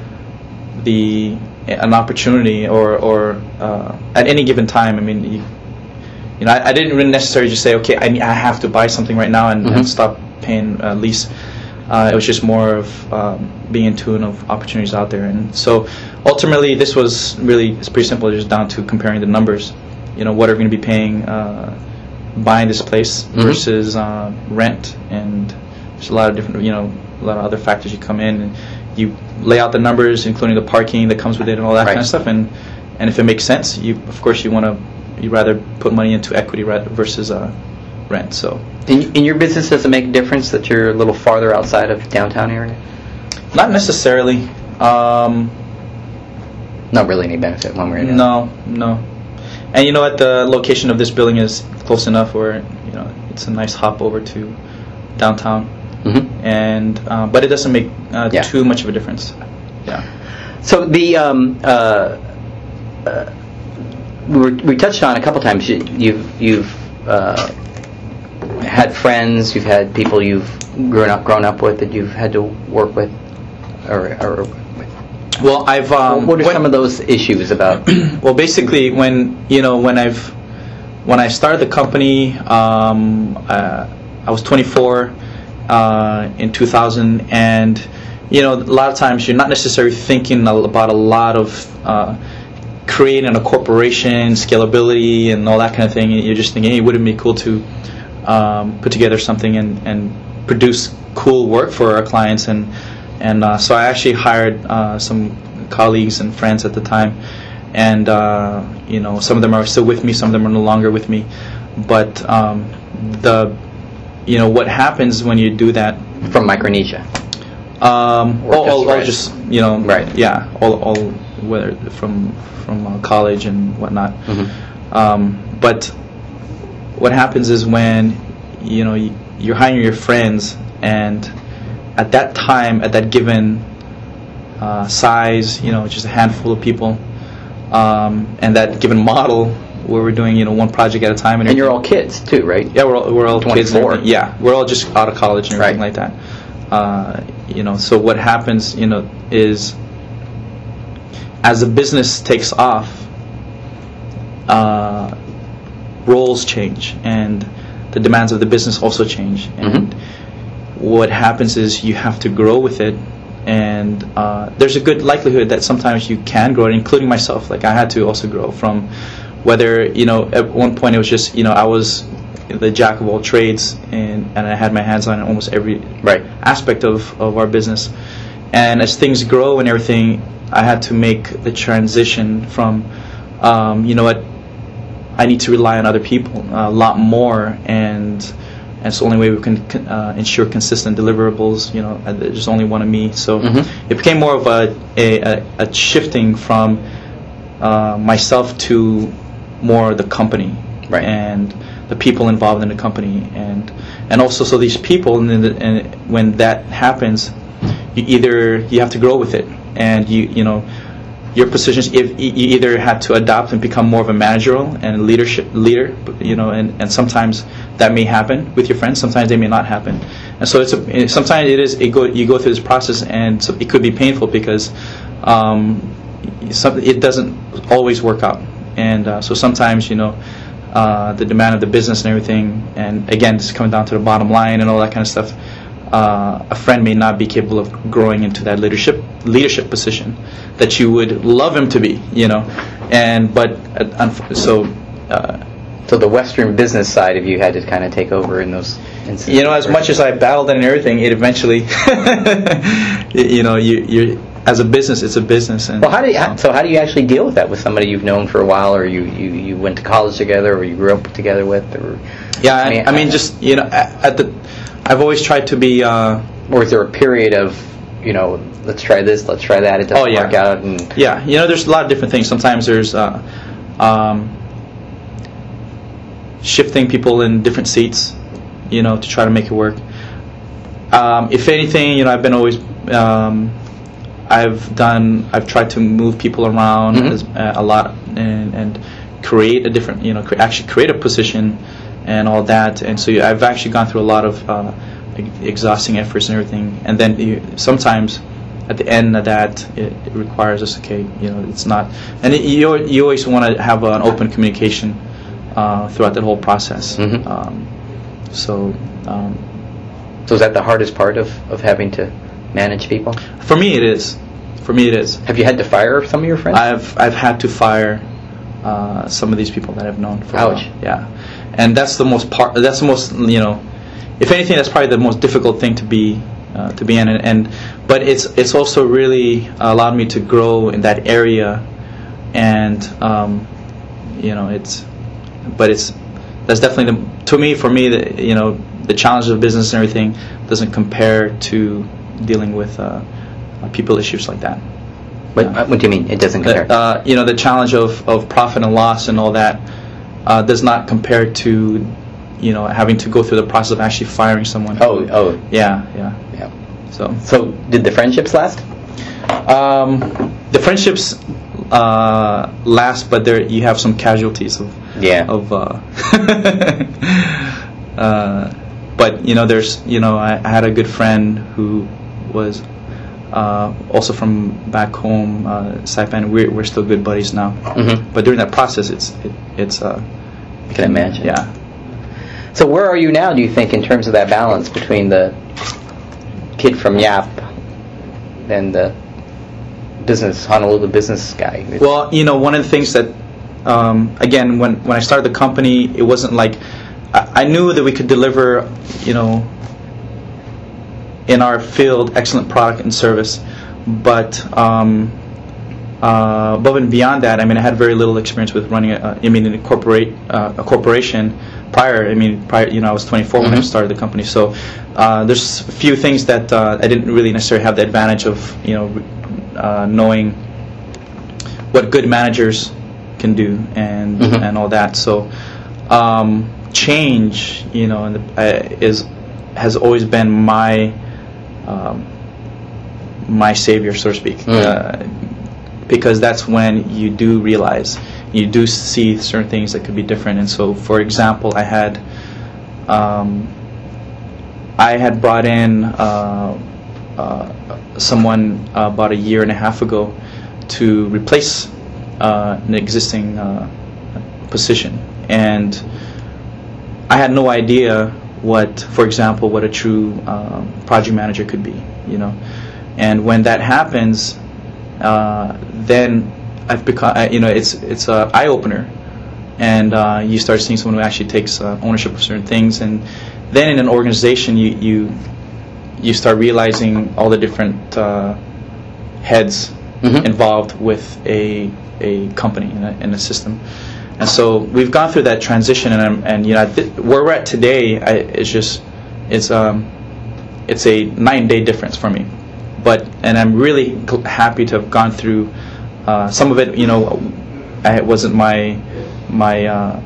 the an opportunity, or or uh, at any given time. I mean, you, you know, I, I didn't really necessarily just say, okay, I, I have to buy something right now and, Mhm. and stop paying uh, lease. Uh, it was just more of um, being in tune of opportunities out there, and so ultimately this was really, it's pretty simple, just down to comparing the numbers. You know, what are we going to be paying uh, buying this place Mhm. versus uh, rent, and there's a lot of different, you know, a lot of other factors. You come in and you lay out the numbers, including the parking that comes with it and all that Right. kind of stuff, and and if it makes sense, you of course you want to you rather put money into equity ra- versus uh, rent. So. In, in your business, does it make a difference that you're a little farther outside of downtown area? Not necessarily. Um, Not really any benefit one way or the other. no, no. And you know what? The location of this building is close enough where, you know, it's a nice hop over to downtown. Mhm. And uh, but it doesn't make uh, Yeah. too much of a difference. Yeah. So the um, uh, uh, we, were, we touched on a couple times. You, you've you've uh, had friends, you've had people you've grown up grown up with that you've had to work with, or, or Well, I've. Um, what are when- some of those issues about? Well, basically, when you know when I've when I started the company, um, uh, I was twenty-four uh, in two thousand, and you know, a lot of times you're not necessarily thinking a- about a lot of uh, creating a corporation, scalability, and all that kind of thing. You're just thinking, hey, wouldn't it be cool to um, put together something and, and produce cool work for our clients, and and uh, so I actually hired uh, some colleagues and friends at the time, and uh, you know, some of them are still with me, some of them are no longer with me, but um, the you know what happens when you do that. From Micronesia. Um, Or all, just all, all friends. just you know, Right. Yeah, all, all whether from from uh, college and whatnot. Mhm. Um, but what happens is when you know you, you're hiring your friends, and at that time, at that given uh, size, you know, just a handful of people, um, and that given model where we're doing, you know, one project at a time. And, and you're all kids too, right? Yeah, we're all, we're all kids. And twenty-four. everything. Yeah, we're all just out of college and everything Right. like that. Uh, you know, so what happens, you know, is as the business takes off, uh, roles change and the demands of the business also change. And Mm-hmm. what happens is you have to grow with it. And uh, there's a good likelihood that sometimes you can grow, including myself. Like I had to also grow from whether, you know, at one point it was just, you know, I was the jack of all trades, and, and I had my hands on almost every Right. aspect of, of our business. And as things grow and everything, I had to make the transition from, um, you know what, I need to rely on other people a lot more, and and it's the only way we can uh, ensure consistent deliverables. You know, uh, there's only one of me, so Mhm. it became more of a a, a, a shifting from uh, myself to more the company, Right. and the people involved in the company, and and also so these people, and, then the, and when that happens, you either you have to grow with it, and you you know. Your positions, if you either had to adapt and become more of a managerial and leadership leader, you know, and, and sometimes that may happen with your friends. Sometimes they may not happen, and so it's a, sometimes it is it go you go through this process, and so it could be painful because um, some, it doesn't always work out, and uh, so sometimes you know uh, the demand of the business and everything, and again, it's coming down to the bottom line and all that kind of stuff. Uh, a friend may not be capable of growing into that leadership leadership position that you would love him to be, you know, and but uh, unf- so uh, So the Western business side of you had to kind of take over in those instances. you know, as much as I battled it and everything, it eventually, you know, you you as a business, it's a business. And Well, how do you, how, so how do you actually deal with that with somebody you've known for a while, or you, you, you went to college together, or you grew up together with, or yeah, I I mean, mean, I mean I- just you know, at, at the, I've always tried to be. Uh, or is there a period of, you know, let's try this, let's try that, it doesn't Oh, yeah. work out, and Yeah, you know, there's a lot of different things. Sometimes there's uh, um, shifting people in different seats, you know, to try to make it work. Um, if anything, you know, I've been always, um, I've done, I've tried to move people around Mhm. as, uh, a lot and, and create a different, you know, cre- actually create a position and all that. And so I've actually gone through a lot of uh, ex- exhausting efforts and everything. And then you, sometimes at the end of that, it, it requires us, okay, you know, it's not, and it, you, al- you always want to have an open communication uh, throughout that whole process. Mhm. Um, so um, so is that the hardest part of, of having to manage people? for me, it is. For me, it is. Have you had to fire some of your friends? I've I've had to fire uh, some of these people that I've known for a Ouch. while. Yeah, and that's the most part. That's the most, you know, if anything, that's probably the most difficult thing to be uh, to be in. And, and but it's it's also really allowed me to grow in that area, and um, you know, it's but it's that's definitely the, to me for me the you know the challenge of business and everything doesn't compare to dealing with uh, uh, people issues like that. what, Yeah. what do you mean, it doesn't compare? The, uh, you know, the challenge of, of profit and loss and all that uh, does not compare to, you know, having to go through the process of actually firing someone. oh, oh, Yeah, yeah. yeah. So, So did the friendships last? um, the friendships uh, last, but there you have some casualties of, Yeah. of. Uh, uh, but you know, there's, you know, I, I had a good friend who was. Uh, also from back home, uh, Saipan, we're we're still good buddies now. Mm-hmm. But during that process, it's it, it's uh, I can imagine. yeah. So where are you now, do you think, in terms of that balance between the kid from Yap and the business, Honolulu business guy? Well, you know, one of the things that, um, again, when when I started the company, it wasn't like I, I knew that we could deliver, you know, in our field, excellent product and service, but um, uh, above and beyond that, I mean, I had very little experience with running. A, I mean, in a corporate uh, a corporation prior. I mean, prior, you know, I was twenty-four when I Mhm. started the company, so uh, there's a few things that uh, I didn't really necessarily have the advantage of, you know, uh, knowing what good managers can do and Mhm. and all that. So um, change, you know, and the, uh, is has always been my um, my savior, so to speak, Mm. uh, because that's when you do realize, you do see certain things that could be different. And so, for example, I had um, I had brought in uh, uh, someone uh, about a year and a half ago to replace uh, an existing uh, position, and I had no idea what, for example, what a true um, project manager could be, you know. And when that happens, uh, then I've become, uh, you know, it's it's a eye opener, and uh, you start seeing someone who actually takes uh, ownership of certain things, and then in an organization, you you you start realizing all the different uh, heads Mhm. involved with a a company and a, and a system. And so we've gone through that transition, and I'm, and you know th- where we're at today, I, it's just it's um it's a night and day difference for me. But and I'm really gl- happy to have gone through uh, some of it. You know, I, it wasn't my my uh,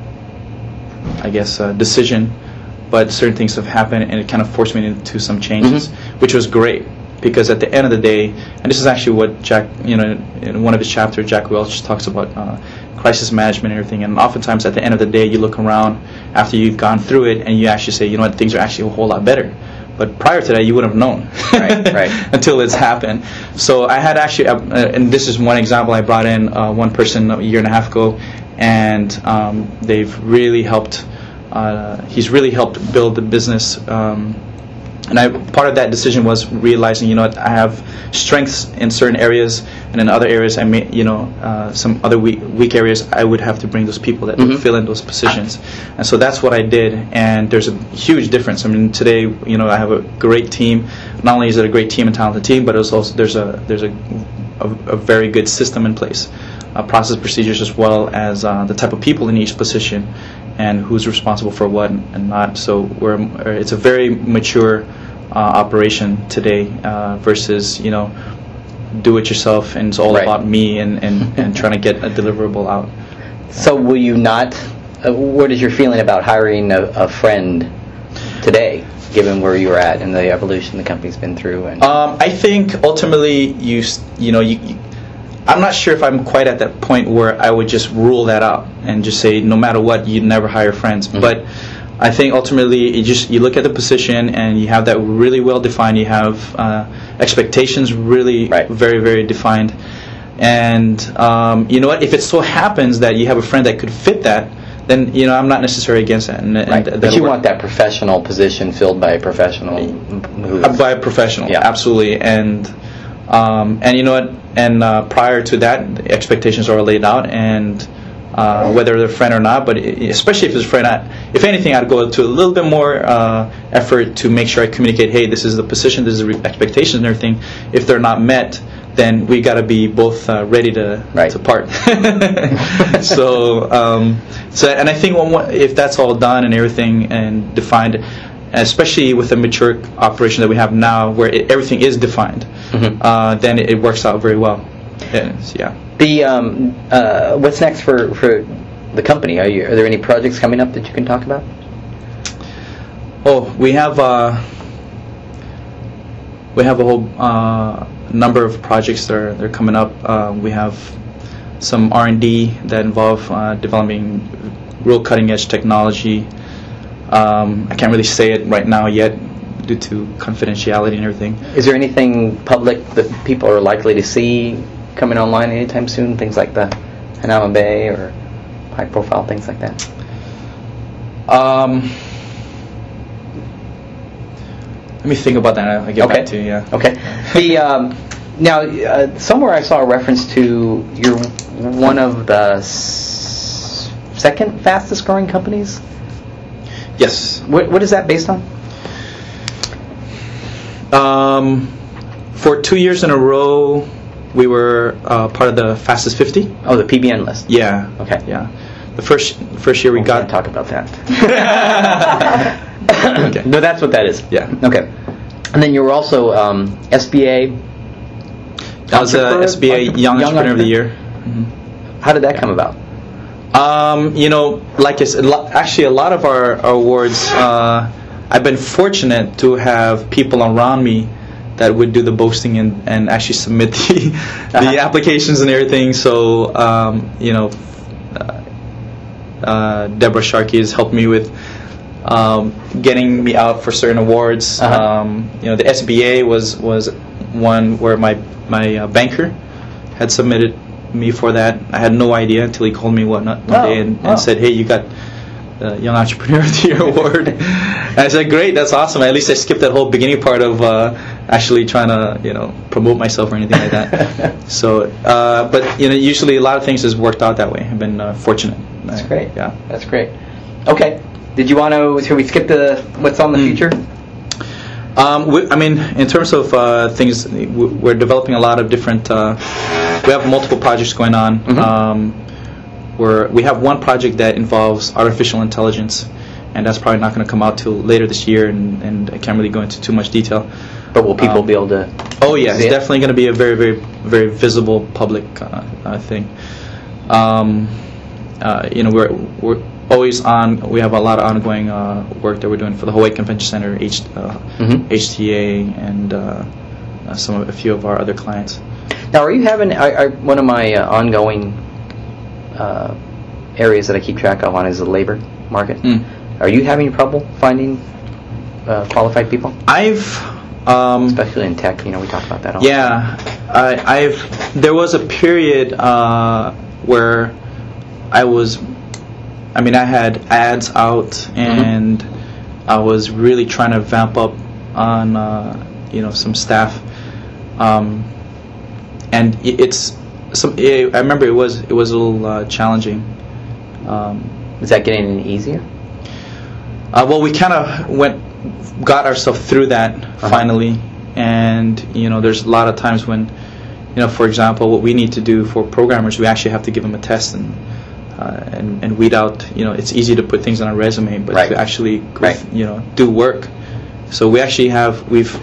I guess uh, decision, but certain things have happened, and it kind of forced me into some changes, Mhm. which was great. Because at the end of the day, and this is actually what Jack, you know, in one of his chapters, Jack Welch talks about uh, crisis management and everything. And oftentimes, at the end of the day, you look around after you've gone through it, and you actually say, you know what, things are actually a whole lot better. But prior to that, you wouldn't have known, Right, right. until it's happened. So I had actually, uh, and this is one example. I brought in uh, one person a year and a half ago, and um, they've really helped. Uh, he's really helped build the business. Um, And I, part of that decision was realizing, you know, what, I have strengths in certain areas, and in other areas, I may, you know, uh, some other weak, weak areas, I would have to bring those people that Mhm. would fill in those positions. And so that's what I did, and there's a huge difference. I mean, today, you know, I have a great team. Not only is it a great team and talented team, but it's also there's a there's a a, a very good system in place, uh, process, procedures, as well as uh, the type of people in each position, and who's responsible for what and not. So we're it's a very mature uh, operation today uh, versus, you know, do it yourself and it's all Right. about me and, and, and trying to get a deliverable out. So will you not? Uh, what is your feeling about hiring a, a friend today, given where you're at and the evolution the company's been through? And Um, I think ultimately you s- you know you, you I'm not sure if I'm quite at that point where I would just rule that out and just say no matter what you'd never hire friends. Mhm. But I think ultimately you just you look at the position and you have that really well defined. You have uh, expectations really Right. very very defined, and um, you know what? If it so happens that you have a friend that could fit that, then you know I'm not necessarily against that. And, and right. that'll But you work. want that professional position filled by a professional who Uh, by a professional, Yeah. absolutely, and um, and you know what? And uh, prior to that, the expectations are laid out, and uh, whether they're a friend or not, but i- especially if it's a friend, I, if anything, I'd go to a little bit more uh, effort to make sure I communicate. Hey, this is the position, this is the re- expectations, and everything. If they're not met, then we got to be both uh, ready to Right. to part. so, um, so, and I think when, one- if that's all done and everything and defined, especially with the mature operation that we have now, where it, everything is defined, Mhm. uh, then it, it works out very well. Yes, yeah. The um, uh, what's next for, for the company? Are you are there any projects coming up that you can talk about? Oh, we have uh, we have a whole uh, number of projects that are, that are coming up. Uh, we have some R and D that involve uh, developing real cutting edge technology. Um, I can't really say it right now yet due to confidentiality and everything. Is there anything public that people are likely to see coming online anytime soon? Things like the Hanama Bay or high profile things like that? Um, let me think about that. I'll get Okay. back to you. Yeah. Okay. The um, now uh, somewhere I saw a reference to you're one of the s- second fastest growing companies. Yes. What, what is that based on? Um, for two years in a row, we were uh, part of the fastest fifty. Oh, the P B N list. Yeah. Okay. Yeah. The first first year we We got can't talk about that. Okay. No, that's what that is. Yeah. Okay. And then you were also um, S B A. That was uh, Entrepreneur- S B A Young, Young Entrepreneur of the Entrepreneur? Year. Mhm. How did that come about? Um, you know, like I said, lo- actually, a lot of our, our awards, uh, I've been fortunate to have people around me that would do the boasting and, and actually submit the the Uh-huh. applications and everything. So, um, you know, uh, uh, Deborah Sharkey has helped me with um, getting me out for certain awards. Uh-huh. Um, you know, the S B A was was one where my my uh, banker had submitted me for that. I had no idea until he called me one, one Oh, day and, oh. and said, "Hey, you got the Young Entrepreneur of the Year award." And I said, "Great, that's awesome." At least I skipped that whole beginning part of uh, actually trying to, you know, promote myself or anything like that. So, uh, but you know, usually a lot of things has worked out that way. I've been uh, fortunate. That's Uh, great. Yeah. That's great. Okay. Did you want to? Should we skip the what's on the Mm. future? Um, we, I mean, in terms of uh, things, w- we're developing a lot of different. Uh, we have multiple projects going on. Mhm. Um, we're, we have one project that involves artificial intelligence, and that's probably not going to come out till later this year, and, and I can't really go into too much detail. But will people Um, be able to? Oh yeah, see it's it? definitely going to be a very, very, very visible public uh, uh, thing. Um, uh, you know, we're we're always on. We have a lot of ongoing uh, work that we're doing for the Hawaii Convention Center, H, uh, Mhm. H T A, and uh, uh, some of, a few of our other clients. Now, are you having? I, I, one of my uh, ongoing uh, areas that I keep track of on is the labor market. Mm. Are you having trouble finding uh, qualified people, I've um, especially in tech? You know, we talk about that all. Yeah, I, I've. There was a period uh, where I was. I mean, I had ads out, and I was really trying to vamp up on, uh, you know, some staff. Um, and it, it's some. It, I remember it was it was a little uh, challenging. Um, Is that getting any easier? Uh, well, we kind of went, got ourselves through that Uh-huh. finally, and you know, there's a lot of times when, you know, for example, what we need to do for programmers, we actually have to give them a test and uh, and, and weed out. You know, it's easy to put things on a resume, but Right. to actually, go Right. th- you know, do work. So we actually have we've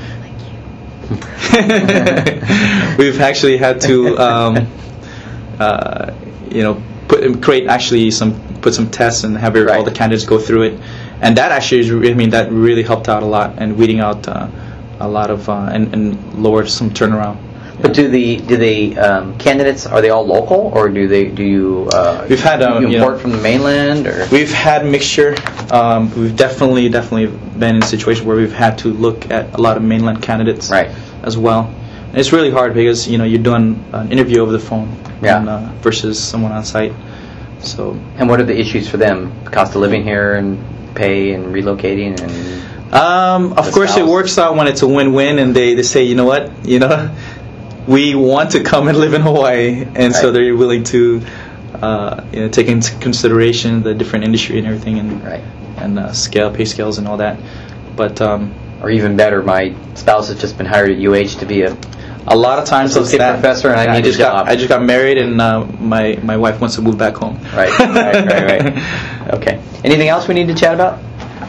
we've actually had to, um, uh, you know, put create actually some put some tests and have Right. all the candidates go through it. And that actually, is, I mean, that really helped out a lot, and weeding out uh, a lot of uh, and, and lowered some turnaround. But do the do the um, candidates, are they all local, or do they do you uh, We've had, um, you you import know- from the mainland, or We've had mixture. Um, we've definitely, definitely been in a situation where we've had to look at a lot of mainland candidates Right. as well. And it's really hard because you know you're doing an interview over the phone Yeah. and, uh, versus someone on site. So and what are the issues for them? Cost of living here and pay and relocating and Um, of The course, it spouse. works out when it's a win-win, and they, they say, you know what, you know, we want to come and live in Hawaii, and so Right. they're willing to, uh, you know, take into consideration the different industry and everything, and right. and uh, scale, pay scales, and all that. But um, Or even better, my spouse has just been hired at U H to be a a lot of times, it's Associate that. professor, and I Yeah, need a just got job. I just got married, and uh, my my wife wants to move back home. right, right, right, right. Okay. Anything else we need to chat about?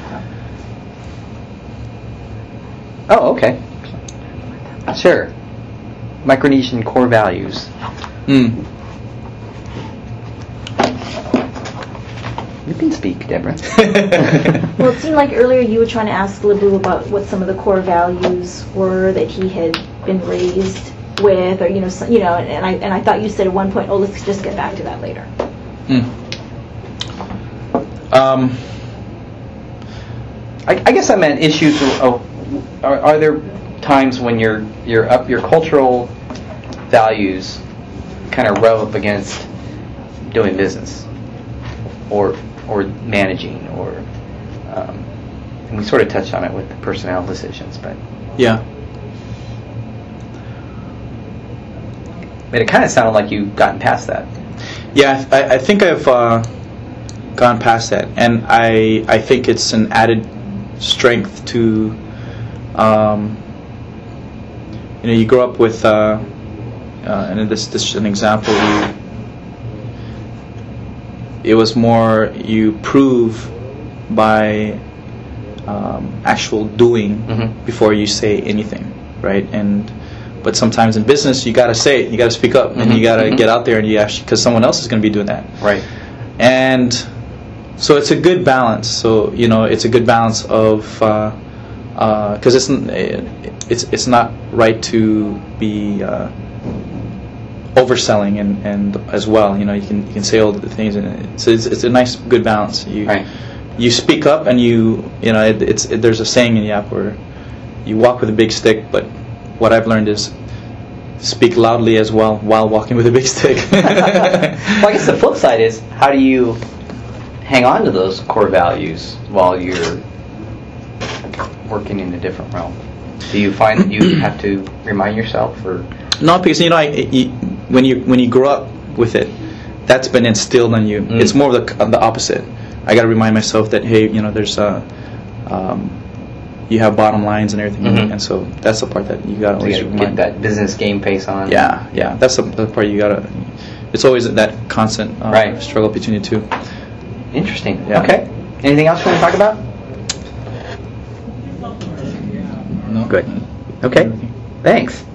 Oh, okay. Sure. Micronesian core values. Mm. You can speak, Deborah. Well, it seemed like earlier you were trying to ask Labu about what some of the core values were that he had been raised with, or you know, so, you know, and I and I thought you said at one point, oh, let's just get back to that later. Mm. Um. I, I guess I meant issues of, are, are there times when your your up your cultural values kind of rub up against doing business or or managing or um, and we sort of touched on it with the personnel decisions, but Yeah. but it kind of sounded like you've gotten past that. Yeah, I, I think I've uh, gone past that, and I I think it's an added strength to, um, you know, you grow up with, uh, uh, and this this is an example. You, it was more you prove by um, actual doing Mhm. before you say anything, right? And but sometimes in business you got to say it, you got to speak up, and Mhm, you got to mhm. get out there, and you actually, because someone else is going to be doing that. Right. and so it's a good balance. So you know, it's a good balance of because uh, uh, it's it's it's not right to be uh, overselling and, and as well. You know, you can you can say all the things, and it's it's, it's a nice good balance. You Right. you speak up, and you you know it, it's it, there's a saying in Yap where you walk with a big stick, but what I've learned is speak loudly as well while walking with a big stick. Well, I guess the flip side is, how do you hang on to those core values while you're working in a different realm? Do you find that you have to remind yourself, or Not because you know, I, you, when you when you grow up with it, that's been instilled in you. Mm. It's more of the the opposite. I got to remind myself that hey, you know, there's uh, um, you have bottom lines and everything, Mhm. and so that's the part that you got to do always you get remind. that business game face on? Yeah, yeah, that's the, the part you gotta. It's always that constant uh, Right. struggle between the two. Interesting. Yeah. Okay. Anything else you want to talk about? No. Good. Okay. Thanks.